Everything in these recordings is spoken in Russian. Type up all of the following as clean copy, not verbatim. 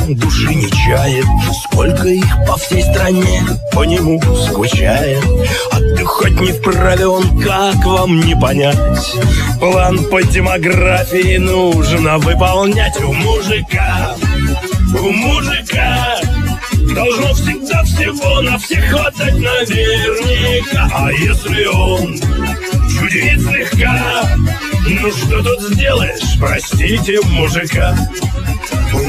души не чает. Сколько их по всей стране по нему скучает. Отдыхать не вправе он, как вам не понять? План по демографии нужно выполнять. У мужика должно всегда всего на всех хватать наверняка. А если он чудит слегка, ну что тут сделаешь, простите мужика. У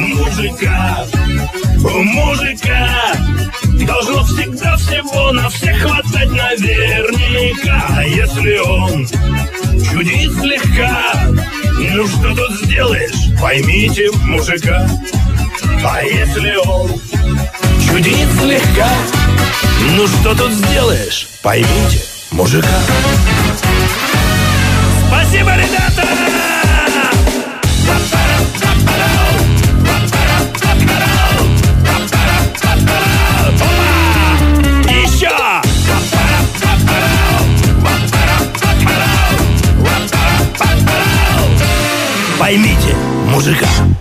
мужика должно всегда всего на всех хватать наверняка. А если он чудит слегка, ну что тут сделаешь, поймите мужика. А если он чудит слегка, ну что тут сделаешь, поймите мужика. Спасибо, ребята! Еще! Поймите мужика.